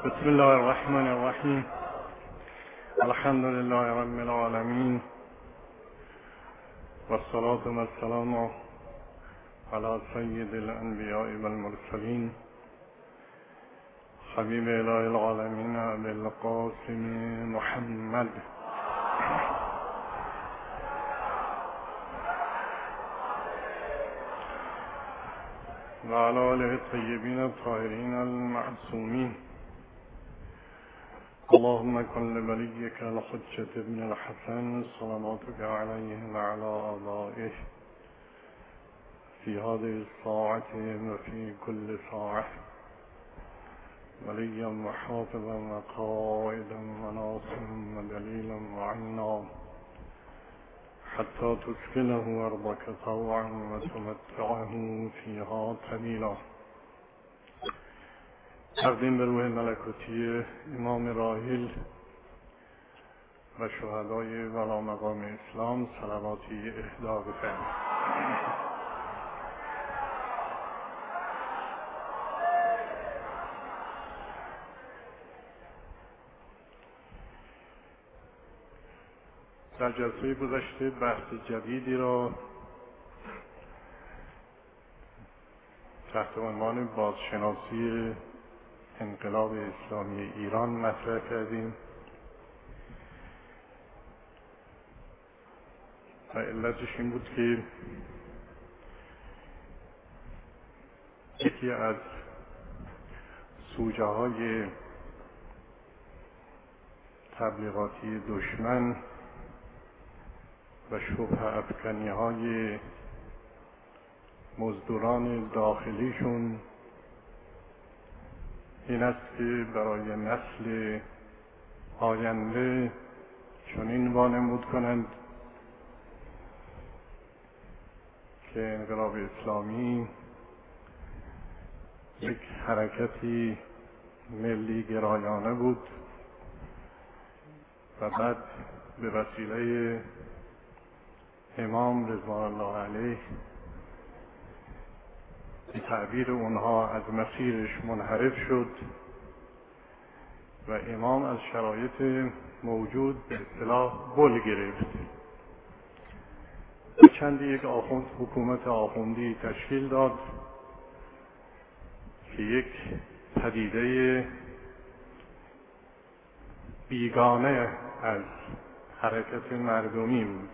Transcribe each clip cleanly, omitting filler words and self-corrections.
بسم الله الرحمن الرحیم. الحمد لله رب العالمین و الصلاة و السلام علی سید الانبیاء و المرسلین حبیب اله العالمین ابی القاسم محمد و علی آله الطیبین الطاهرین المعصومین. اللهم كن لوليك الحجة ابن الحسن صلواتك عليه وعلى آبائه في هذه الساعة وفي كل ساعة وليا وحافظا وقائدا وناصرا ودليلا وعينا حتى تسكنه أرضك طوعا وتمتعه فيها طويلا. تقدیم به روح ملکوتی امام راحل و شهدای والا مقام اسلام صلواتی اهدا بفرمایید. در جلسه گذشته بحث جدیدی را تحت عنوان بازشناسی انقلاب اسلامی ایران مطرح کردیم و علتش این بود که یکی از سوژه های تبلیغاتی دشمن و شبهه افکنی های مزدوران داخلیشون این است که برای نسل آینده چنین وانمود کنند که انقلاب اسلامی یک حرکتی ملی گرایانه بود و بعد به وسیله امام رضوان الله علیه به تعبیر اونها از مسیرش منحرف شد و امام از شرایط موجود به اصطلاح بل گرفت و چندی یک حکومت آخوندی تشکیل داد که یک پدیده بیگانه از حرکت مردمی بود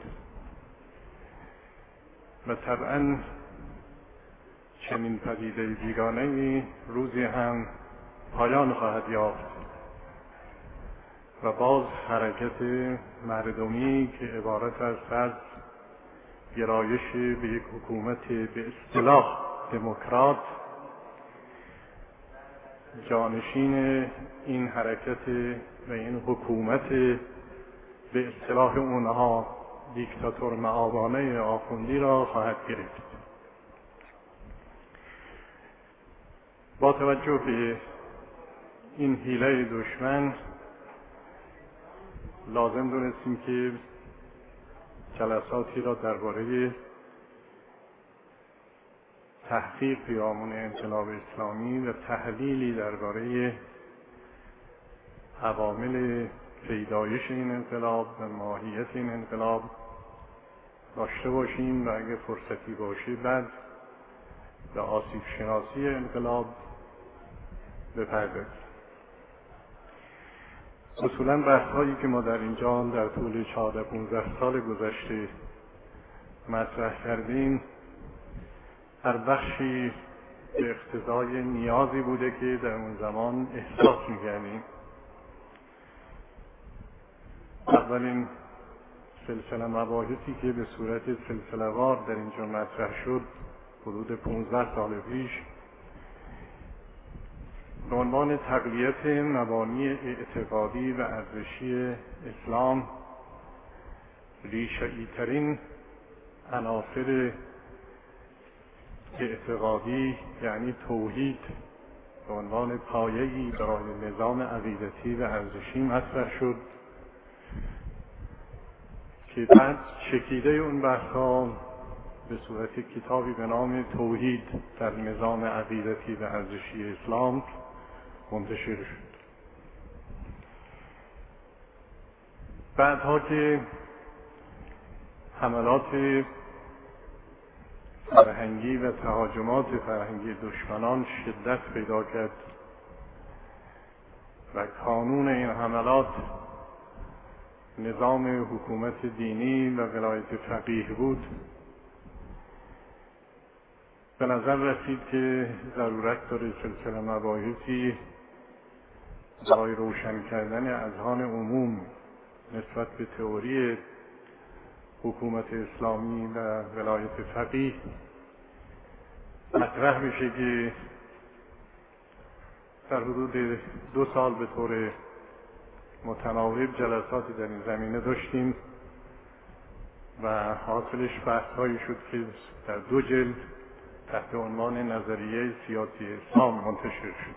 و طبعاً چنین پدیده بیگانه‌ای روزی هم پایان خواهد یافت و باز حرکت مردمی که عبارت است از گرایش به یک حکومت به اصطلاح دموکرات جانشین این حرکت و این حکومت به اصطلاح اونها دیکتاتور معابانه آخوندی را خواهد گرفت. با توجه به این حیله دشمن لازم دونستیم که جلساتی را درباره تحقیق پیرامون انقلاب اسلامی و تحلیلی درباره عوامل پیدایش این انقلاب و ماهیت این انقلاب داشته باشیم و اگه فرصتی باشه بعد به آسیب شناسی انقلاب بپردازیم. اصولاً بحث‌هایی که ما در اینجا در طول 14-15 سال گذشته مطرح کردیم هر بخشی به اقتضای نیازی بوده که در اون زمان احساس می‌کردیم. اولین سلسله مباحثی که به صورت سلسله‌وار در اینجا مطرح شد حدود 15 سال پیش به عنوان تقویت مبانی اعتقادی و ارزشی اسلام ریشه‌ای ترین عناصر اعتقادی یعنی توحید به عنوان پایه‌ای برای نظام عقیدتی و ارزشی مطرح شد که بعد چکیده اون بحث‌ها به صورت کتابی به نام توحید در نظام عقیدتی و ارزشی اسلام منتشر شد. بعدها که حملات فرهنگی و تهاجمات فرهنگی دشمنان شدت پیدا کرد و کانون این حملات نظام حکومت دینی و ولایت فقیه بود، به نظر رسید که ضرورت داره سلسله مباحثی برای روشن کردن اذهان عموم نسبت به تئوری حکومت اسلامی و ولایت فقیه مطرح بشه که در حدود 2 سال به طور متناوب جلساتی در این زمینه داشتیم و حاصلش بحث‌هایی شد که در 2 جلد تحت عنوان نظریه سیاسی اسلام منتشر شد.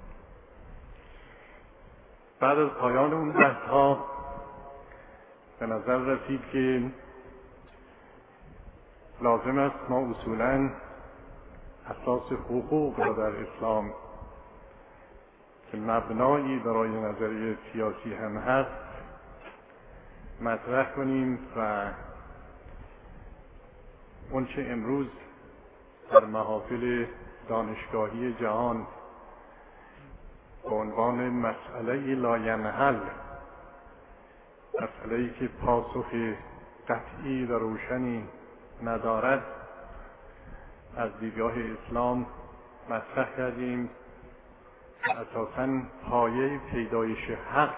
بعد از پایان اون بحث‌ها به نظر رسید که لازم است ما اصولاً اساس حقوق را در اسلام که مبنایی برای نظریه سیاسی هم هست مطرح کنیم و اون چه امروز در محافل دانشگاهی جهان به عنوان مسئله لاینحل، مسئله‌ای که پاسخ قطعی و روشنی ندارد، از دیدگاه اسلام مطرح کردیم. اساساً پایه پیدایش حق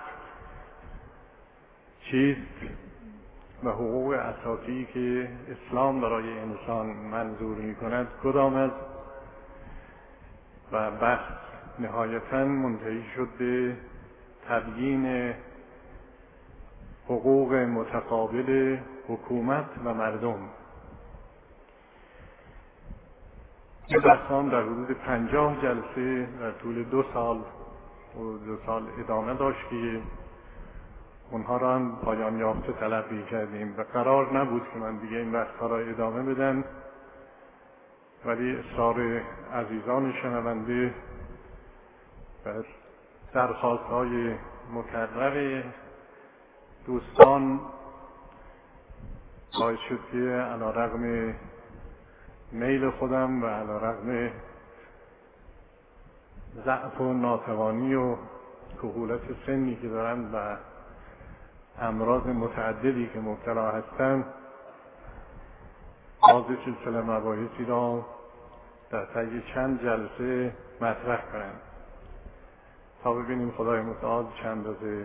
چیست و حقوق اساسی که اسلام برای انسان منظور می کند کدام است و بحث نهایتاً منتهی شد به تبیین حقوق متقابل حکومت و مردم. این بحثان در حدود 50 جلسه در طول 2 سال ادامه داشت که اونها را هم پایان یافته تلقی کردیم و قرار نبود که من دیگه این بحث‌ها را ادامه بدم، ولی اصرار عزیزان شنونده و درخواست‌های مکرر دوستان باعث شد که علی‌رغم میل خودم و علی‌رغم ضعف و ناتوانی و کهولت سنی که دارم و امراض متعددی که مبتلا هستم، باز سلسله مباحثی را در طی چند جلسه مطرح کنم تا ببینیم خدای متعال چند روزه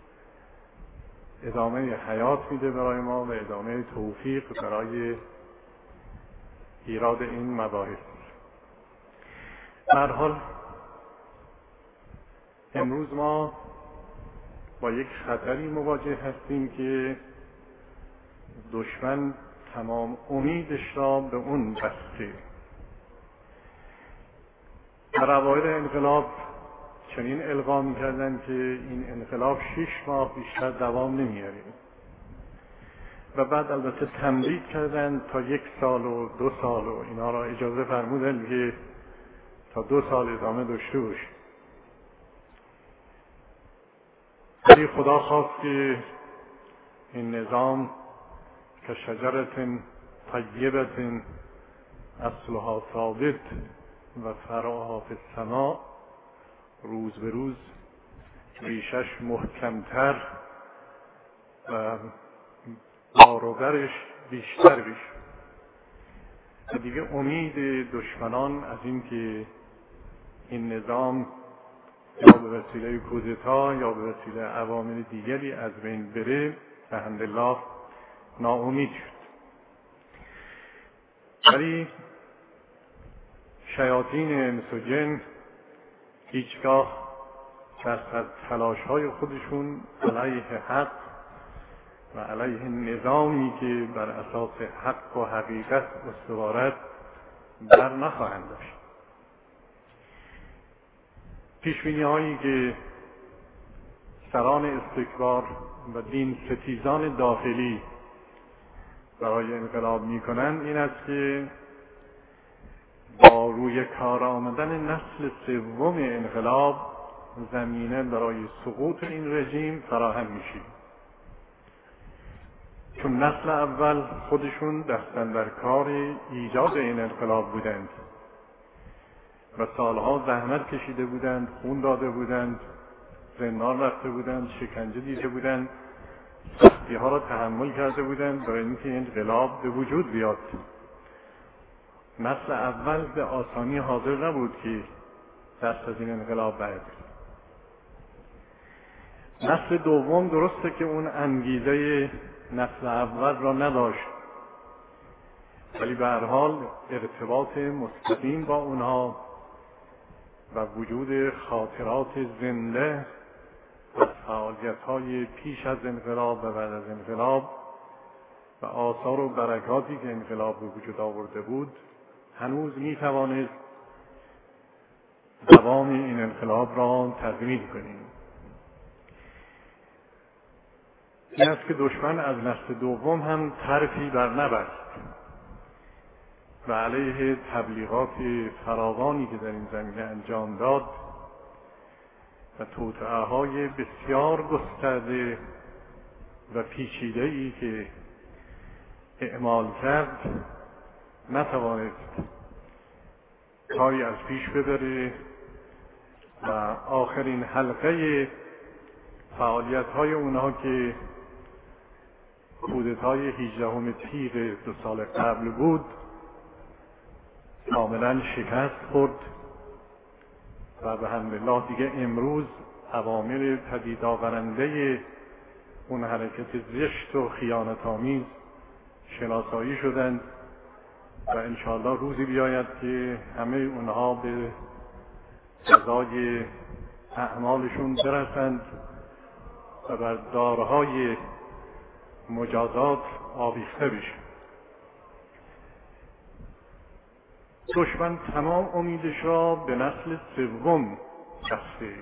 ادامه حیات میده برای ما و ادامه توفیق برای ایراد این مباحث. به هر حال امروز ما با یک خطری مواجه هستیم که دشمن تمام امیدش را به اون بسته. در اوایل انقلاب چنین القا می‌کردند که این انقلاب 6 ماه بیشتر دوام نمیاره و بعد البته تمدید کردند تا 1 سال و 2 سال و اینا را اجازه فرمودند که تا 2 سال ادامه داشته باشه. ولی خدا خواست که این نظام که شجرة طیبة اصلها ثابت و فرعها فی السماء، روز به روز ریشش محکمتر و باروبرش بیشتر بشه و دیگه امید دشمنان از این که این نظام یا به وسیله کودتا یا به وسیله عوامل دیگری از بین بره الحمدلله ناامید شد. ولی شیاطین انس و جن هیچگاه در تلاش‌های خودشون علیه حق و علیه نظامی که بر اساس حق و حقیقت استوارد بر نخواهند داشت. پیشبینی‌هایی که سران استکبار و دین ستیزان داخلی برای انقلاب می‌کنند این است که با روی کار آمدن نسل سوم انقلاب زمینه برای سقوط این رژیم فراهم میشه. چون نسل اول خودشون دستن در کار ایجاد این انقلاب بودند و سالها زحمت کشیده بودند، خون داده بودند، زندان رفته بودند، شکنجه دیده بودند، سختی ها را تحمل کرده بودند برای اینکه انقلاب به وجود بیاد. نسل اول به آسانی حاضر نبود که دست از این انقلاب برداره. نسل دوم درسته که اون انگیزه نسل اول را نداشت، ولی به هر حال ارتباط مستقیم با اونها و وجود خاطرات زنده و فعالیت‌های پیش از انقلاب و بعد از انقلاب و آثار و برکاتی که انقلاب به وجود آورده بود هنوز می‌توانست دوام این انقلاب را تضمین کنیم. این است که دشمن از نسل دوم هم طرفی بر نبست و علیه تبلیغات فراوانی که در این زمینه انجام داد و توطئه‌های بسیار گسترده و پیچیده‌ای که اعمال کرد نتوانست کاری از پیش ببره و آخرین حلقه فعالیت‌های اونها که کودتای 18 تیر 2 سال قبل بود کاملا شکست خورد و به حمدالله دیگه امروز عوامل پدید آورنده اون حرکت زشت و خیانت‌آمیز شناسایی شدند و انشاءالله روزی بیاید که همه اونها به جزای اعمالشون برسند و بر دارهای مجازات آویخته بشه. دشمن تمام امیدش را به نسل سوم بسته،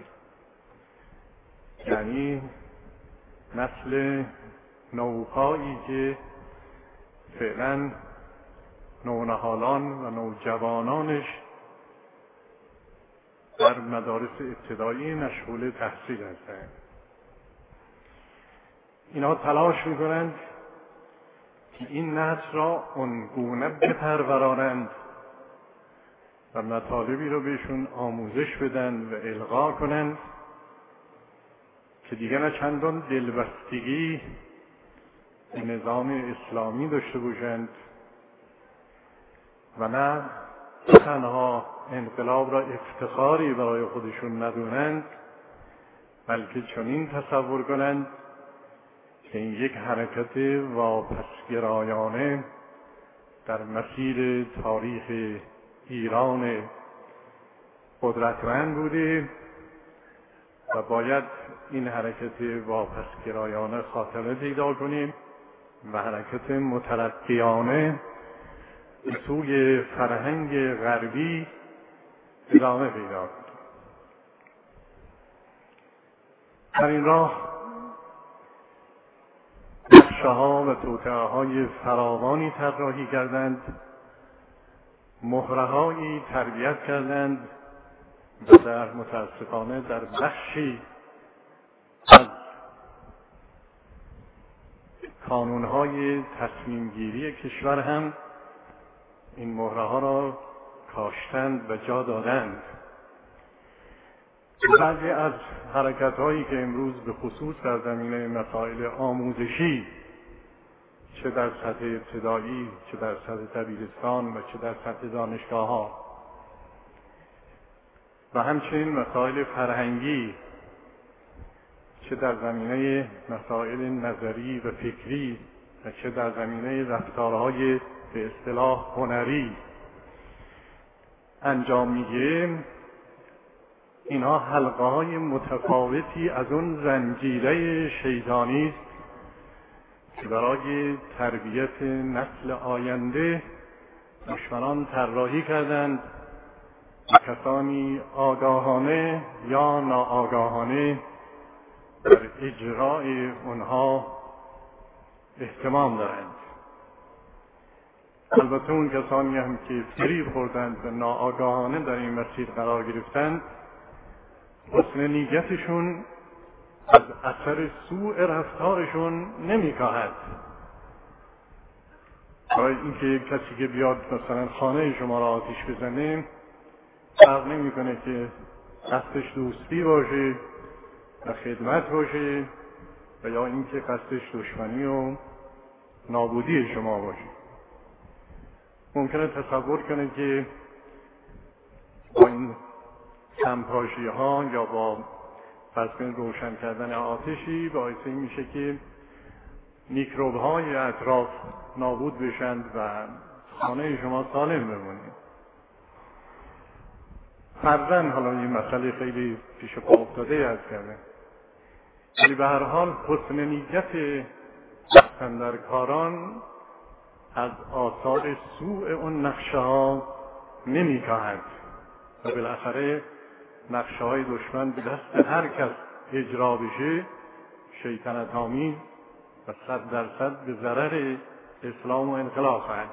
یعنی نسل نوپایی که فعلا نونهالان و نوجوانانش در مدارس ابتدایی مشغول تحصیل هستند. اینا تلاش میکنند که این نسل را اونگونه بپرورانند و مطالبی رو بهشون آموزش بدن و القا کنند که دیگر نه چندان دلبستگی به نظام اسلامی داشته باشند و نه تنها انقلاب را افتخاری برای خودشون ندونند، بلکه چنین تصور کنند که این یک حرکت واپسگرایانه در مسیر تاریخ ایران قدرتمند بوده و باید این حرکت واپسگرایانه خاتمه پیدا کنیم و حرکت مترقیانه به سوی فرهنگ غربی ادامه پیدا کنیم. در این راه نقشه‌ها و توطئه‌های فراوانی طراحی کردند، مهره‌هایی تربیت کردند و در متاسفانه در بخشی از کانون‌های تصمیم‌گیری کشور هم این مهره‌ها را کاشتند و جا دادند. بعضی از حرکت‌هایی که امروز به خصوص در زمینه مسائل آموزشی چه در سطح ابتدایی، چه در سطح دبیرستان و چه در سطح دانشگاه‌ها و همچنین مسائل فرهنگی چه در زمینه مسائل نظری و فکری و چه در زمینه رفتارهای به اصطلاح هنری انجام می‌گیریم، اینها حلقه‌های متفاوتی از اون زنجیره شیطانی است که برای تربیت نسل آینده دشمنان طراحی کردند و کسانی آگاهانه یا ناآگاهانه در اجرای اونها اهتمام دارند. البته اون کسانی هم که فریب خوردند و ناآگاهانه در این مسیر قرار گرفتند، حسن نیتشون از اثر سوء رفتارشون نمی‌کاهد اینکه کسی که بیاد مثلا خانه شما را آتش بزنه فرق نمی‌کنه که قصدش دوستی باشه و خدمت باشه و یا اینکه قصدش دشمنی و نابودی شما باشه. ممکنه تصور کنه که با این سمپاشی ها یا با فرض روشن کردن آتشی باعث این میشه که میکروب های اطراف نابود بشند و خانه شما سالم بمونه. فرضاً حالا این مسئله خیلی پیش پا افتاده از کرده، ولی به هر حال حسن نیت بستندرکاران از آثار سوء اون نقشه ها نمی کاهد و بالاخره نقشه های دشمن به دست هر کس اجرا بشه شیطنت آمیز و 100% به ضرر اسلام و انقلاب خواهد.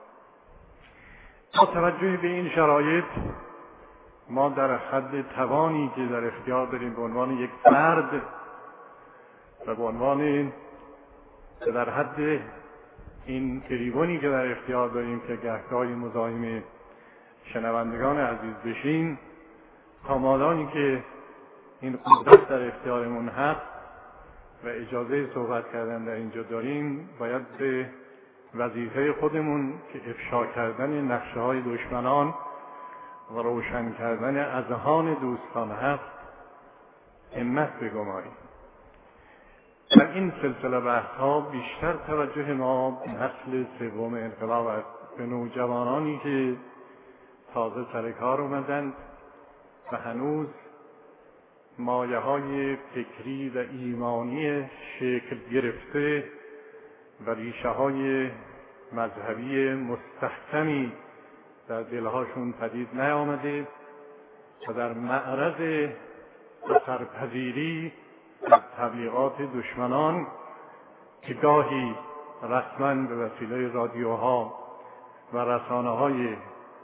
با توجه به این شرایط ما در حد توانی که در اختیار داریم به عنوان یک فرد و به عنوان در حد این تریبونی که در اختیار داریم که گهگاهی مزاحم شنوندگان عزیز بشیم، تا مادامی که این قدرت در اختیارمون هست و اجازه صحبت کردن در اینجا داریم، باید به وظیفه خودمون که افشا کردن نقشه های دشمنان و روشن کردن اذهان دوستان هست همت بگماریم. در این سلسله بحث ها بیشتر توجه ما به نسل سوم انقلاب است، به نوجوانانی که تازه سر کار اومدند و هنوز مایه های فکری و ایمانی شکل گرفته و ریشه های مذهبی مستحکمی در دلهاشون پدید نیامده و در معرض اثرپذیری از تبلیغات دشمنان که گاهی رسما به وسیله رادیوها و رسانه‌های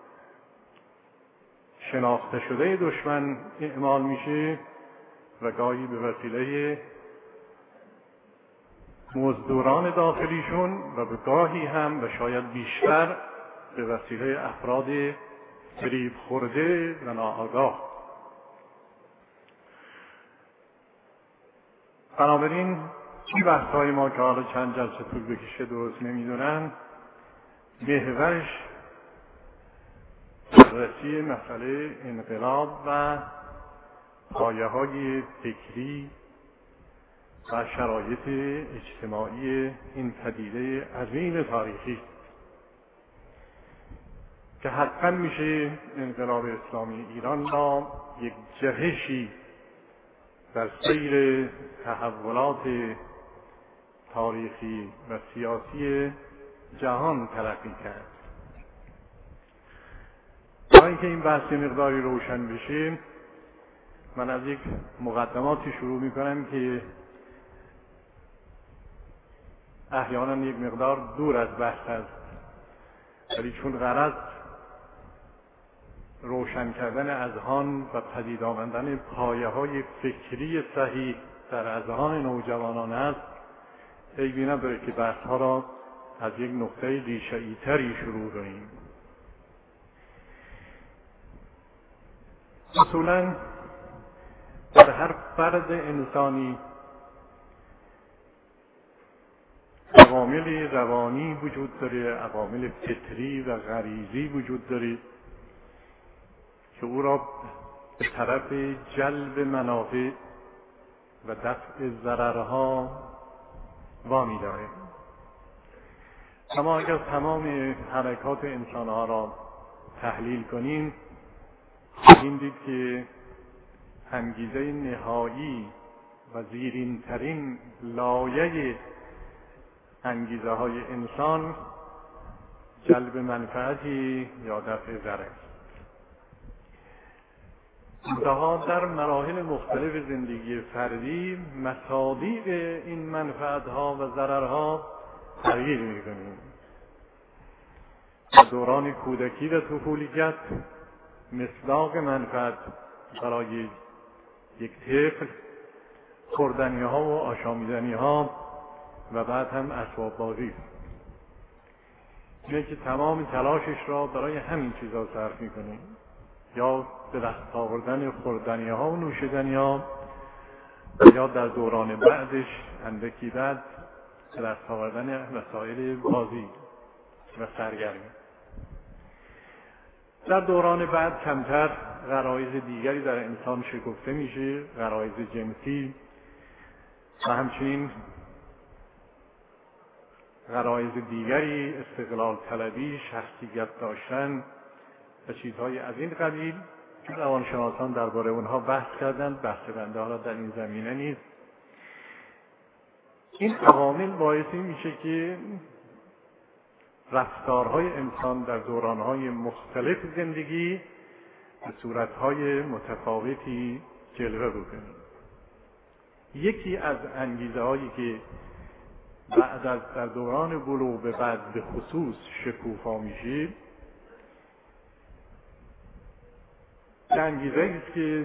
شناخته شده دشمن اعمال میشه و گاهی به وسیله مزدوران داخلیشون و به گاهی هم و شاید بیشتر به وسیله افراد فریب خورده و ناآگاه. بنابراین این بحث‌های ما که حالا چند جلسه طول بکشه درست نمیدونن، محورش بررسی مسئله انقلاب و پایه‌های فکری و شرایط اجتماعی این پدیده عظیم تاریخی که حتما میشه انقلاب اسلامی ایران را یک جهشی در سیر تحولات تاریخی و سیاسی جهان تلقی کرد. تا اینکه این بحث مقداری روشن بشه، من از یک مقدماتی شروع میکنم که احیانا یک مقدار دور از بحث است، ولی چون غرض روشن کردن اذهان و پدید آمدن پایه‌های فکری صحیح در اذهان نوجوانان است، عیبی نداره که بحث‌ها را از یک نقطه ریشه‌ای تری شروع کنیم. اصولاً در هر فرد انسانی عوامل روانی وجود داره، عوامل فطری و غریزی وجود داره که او را به طرف جلب منافع و دفع ضررها وامی داره. اما اگر تمام حرکات انسانها را تحلیل کنیم، خواهیم دید که انگیزه نهایی و زیرین ترین لایه انگیزه های انسان جلب منفعتی یا دفع ضرر. منتها در مراحل مختلف زندگی فردی مصادیق این منفعتها و ضررها تغییر می‌کنیم. در دوران کودکی و طفولیت مصداق منفعت برای یک طفل خوردنی‌ها و آشامیدنی‌ها و بعد هم اسباب بازی. اینه که تمام تلاشش را برای همین چیزا صرف میکنه، یا به دست آوردن خوردنی ها و نوشیدنی ها، یا در دوران بعدش اندکی بعد به دست آوردن وسایل بازی و سرگرمی. در دوران بعد کمتر غرایز دیگری در انسان شکفته میشه، غرایز جنسی و همچنین غرایز دیگری، استقلال طلبی، شخصیت داشتن و چیزهای از این قبیل که روانشناسان درباره اونها بحث کردند. بحث بنده حالا در این زمینه نیست. این عوامل باعث میشه که رفتارهای انسان در دورانهای مختلف زندگی به صورتهای متفاوتی جلوه بکنه. یکی از انگیزه هایی که بعد از در دوران بلوغ به بعد به خصوص شکوفا میشه، انگیزه است که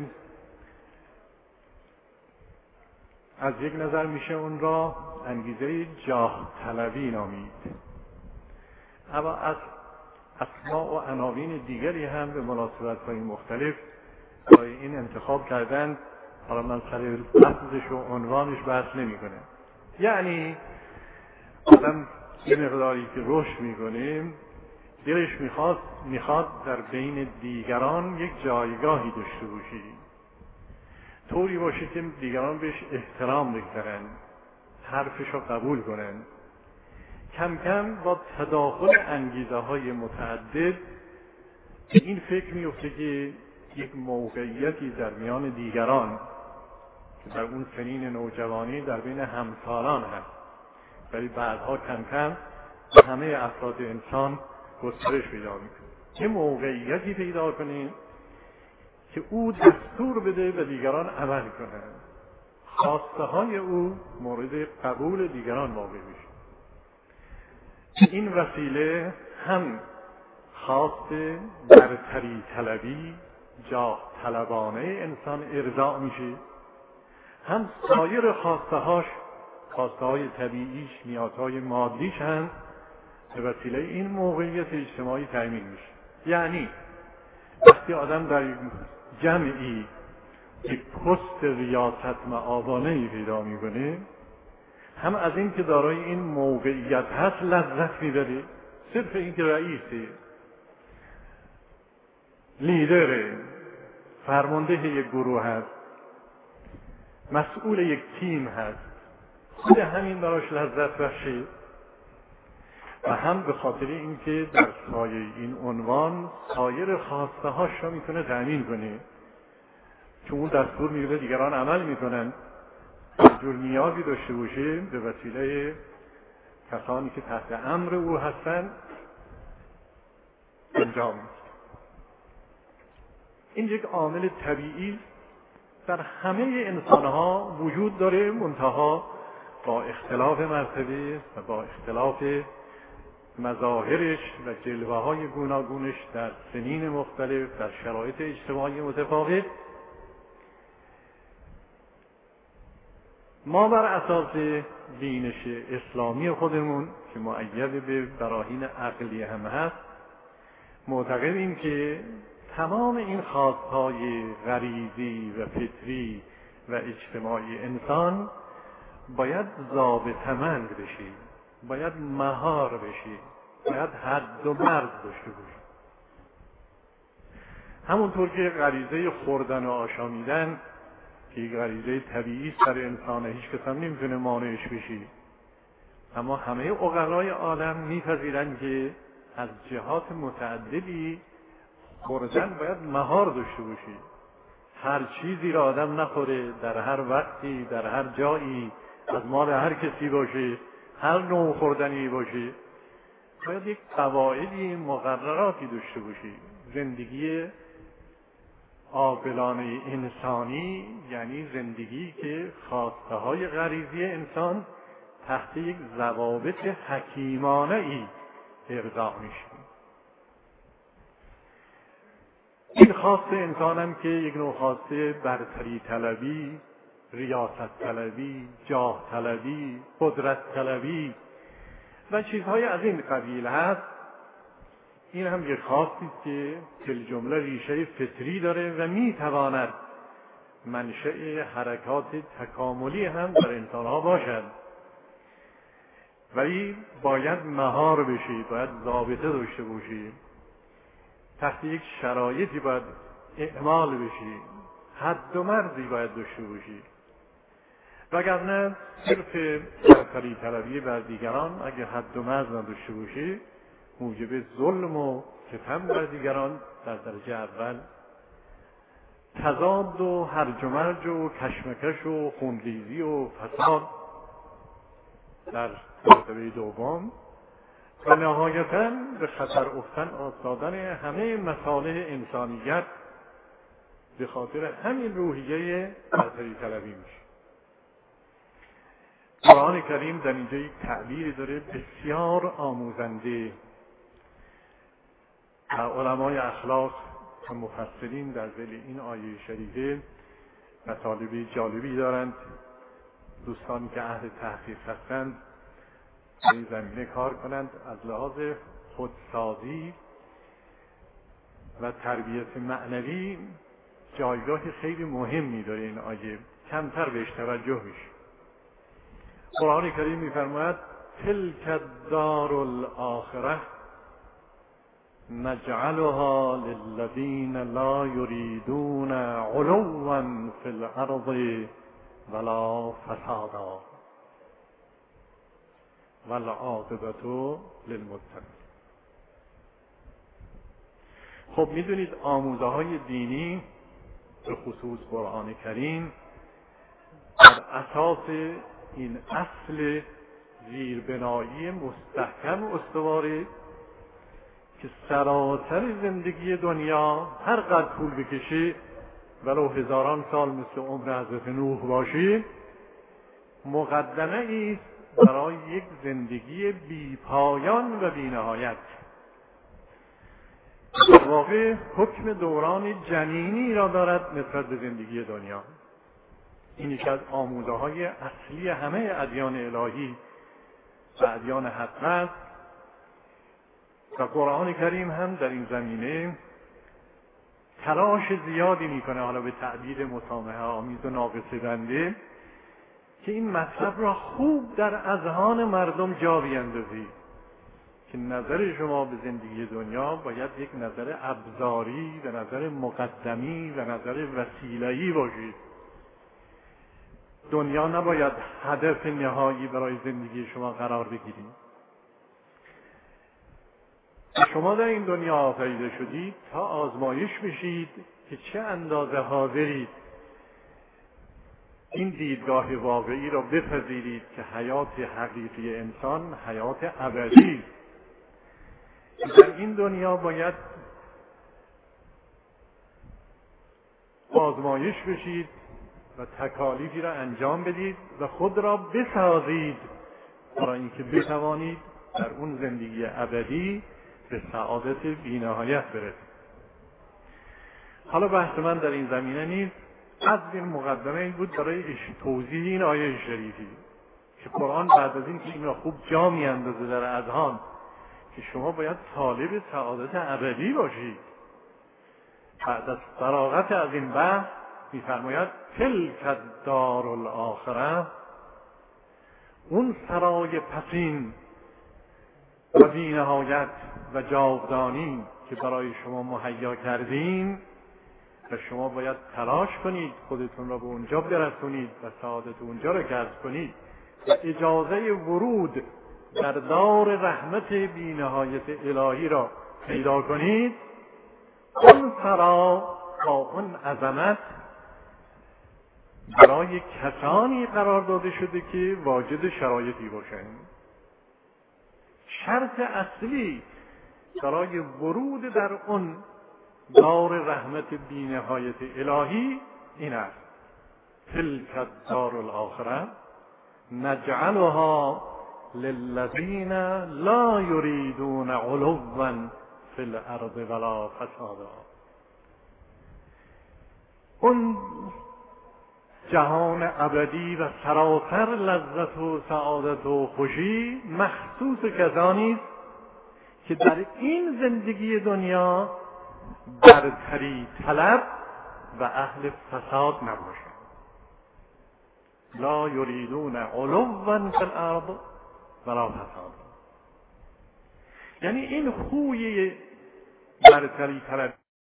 از یک نظر میشه اون را انگیزه جاه طلبی نامید، اما از اسماء و عناوین دیگری هم به مناسبت‌های مختلف برای این انتخاب کردند. حالا من سر لفظش و عنوانش بحث نمی‌کنم. یعنی آدم این مقداری که رشد می‌کنه دلش میخواد در بین دیگران یک جایگاهی داشته باشه، طوری باشه که دیگران بهش احترام بگذارن، حرفش رو قبول کنن. کم کم با تداخل انگیزه های متعدد به این فکر میفته که یک موقعیتی در میان دیگران که در اون سنین نوجوانی در بین همسالان هست، ولی بعدها کم کم به همه افراد انسان گسترش پیدا میکنه، یه موقعیتی پیدا کنه که او دستور بده و دیگران عمل کنند، خواسته های او مورد قبول دیگران واقع بشه. این وسیله هم خواست برتری طلبی، جاه طلبانه انسان ارضاء میشه، هم سایر خواسته های طبیعیش، نیازهای مادیش هم به وسیله این موقعیت اجتماعی تأمین میشه. یعنی وقتی آدم در جمعی یک پست ریاست معاونه‌ای پیدا میکنه، هم از این که دارای این موقعیت هست لذت میبره. صرف این که رئیسه، لیدره، فرمانده یک گروه هست، مسئول یک تیم هست، خود همین براش لذت بخشه و هم به خاطر اینکه در سایه این عنوان سایر خواسته هاش را میتونه تأمین کنه، چون اون دستور میده دیگران عمل میکنن، جور نیازی داشته باشه به وسیله کسانی که تحت امر او هستن انجام میده. این یک عامل طبیعی در همه انسانها وجود داره، منتها با اختلاف مرتبه و با اختلاف مظاهرش و جلوه های گوناگونش در سنین مختلف، در شرایط اجتماعی متفاوت. ما بر اساس بینش اسلامی خودمون که مؤید به براهین عقلی هم هست، معتقدیم که تمام این خواستهای غریزی و فطری و اجتماعی انسان باید ضابطه‌مند بشه، باید مهار بشه، باید حد و مرز داشته باشه. همونطور که غریزه خوردن و آشامیدن که یک غریزه طبیعی سر انسانه، هیچ کس هم نمیتونه مانعش بشه، اما همه عقلای عالم میپذیرند که از جهات متعددی خوردن باید مهار داشته باشه. هر چیزی را آدم نخوره، در هر وقتی، در هر جایی، از مال هر کسی باشه، هر نوع خوردنی باشه، باید یک قواعدی، مقرراتی داشته باشه. زندگی عاقلانه انسانی یعنی زندگی که خواسته های غریزی انسان تحت یک ضوابط حکیمانه ای ارضا میشه. این خواسته انسان هم که یک نوع خواسته برتری طلبی، ریاست طلبی، جاه طلبی، قدرت طلبی و چیزهای از این قبیل هست، این هم یک خاصی است که فی جمله ریشه فطری داره و میتواند منشأ حرکات تکاملی هم در انسانها باشد، ولی باید مهار بشید، باید ضابطه داشته باشید، تحت یک شرایطی باید اعمال بشید، حد و مرزی باید داشته باشید، وگرنه صرف برتری طلبی بر دیگران اگر حد و مرز نداشته باشید موجب ظلم و ستم بر دیگران در درجه اول، تضاد و هرج و مرج و کشمکش و خونریزی و فساد در مرتبه دوم و نهایتاً به خطر افتادن همه مصالح انسانیت به خاطر همین روحیه برتری طلبی میشه. قرآن کریم در اینجا یک تعبیری داره بسیار آموزنده و علمای اخلاق و مفسرین در ذیل این آیه شریفه مطالب جالبی دارند. دوستانی که اهل تحقیق هستند در این زمینه کار کنند. از لحاظ خودسازی و تربیت معنوی جایگاه خیلی مهمی داره این آیه، کمتر بهش توجه میشه. قرآن کریم میفرماید تلک الدار الاخره نجعلها للذین لا یریدون علوا فی الارض ولا فسادا والعاقبة للمتقین. خب میدونید آموزه های دینی به خصوص قرآن کریم بر اساس این اصل زیربنایی مستحکم استواره که سراسر زندگی دنیا هر قدر طول بکشه ولو هزاران سال مثل عمر حضرت نوح باشه مقدمه ایست برای یک زندگی بی پایان و بی نهایت. در واقع حکم دوران جنینی را دارد نسبت به زندگی دنیا. این یکی از آموزه های اصلی همه ادیان الهی و ادیان حق است و قرآن کریم هم در این زمینه تلاش زیادی میکنه، حالا به تعبیر مسامحه آمیز و ناقصه بنده، که این مطلب را خوب در اذهان مردم جا بیندازید که نظر شما به زندگی دنیا باید یک نظر ابزاری و نظر مقدمی و نظر وسیله‌ای باشید. دنیا نباید هدف نهایی برای زندگی شما قرار بگیرید. شما در این دنیا آفریده شدید تا آزمایش بشید که چه اندازه حاضرید این دیدگاه واقعی را بپذیرید که حیات حقیقی انسان حیات ابدی است. در این دنیا باید آزمایش بشید و تکالیفی را انجام بدید و خود را بسازید برای اینکه بتوانید در اون زندگی ابدی به سعادت بی‌نهایت برسید. حالا بحث من در این زمینه نیست، از این مقدمه این بود برای توضیح این آیه شریفی که قرآن بعد از این که این را خوب جا می‌اندازه در اذهان که شما باید طالب سعادت ابدی باشید. بعد از فراغت از این بحث می‌فرماید تلک الدار الاخره، اون سرای پسین و بی‌نهایت و جاودانی که برای شما مهیا کردیم و شما باید تلاش کنید خودتون را به اونجا برسونید و سعادت اونجا را کسب کنید و اجازه ورود در دار رحمت بی‌نهایت الهی را پیدا کنید. اون سرا با اون عظمت برای کسانی قرار داده شده که واجد شرایطی باشند. شرط اصلی برای ورود در اون دار رحمت بی‌نهایت الهی این است: تلک الدار الاخره نجعلها للذین لا یریدون علوا فی الارض ولا فسادا. اون جهان ابدی و سراسر لذت و سعادت و خوشی مخصوص کسانی است که در این زندگی دنیا برتری طلب و اهل فساد نباشد. لا یریدون علوا فی الارض ولا فساد. یعنی این خوی برتری طلب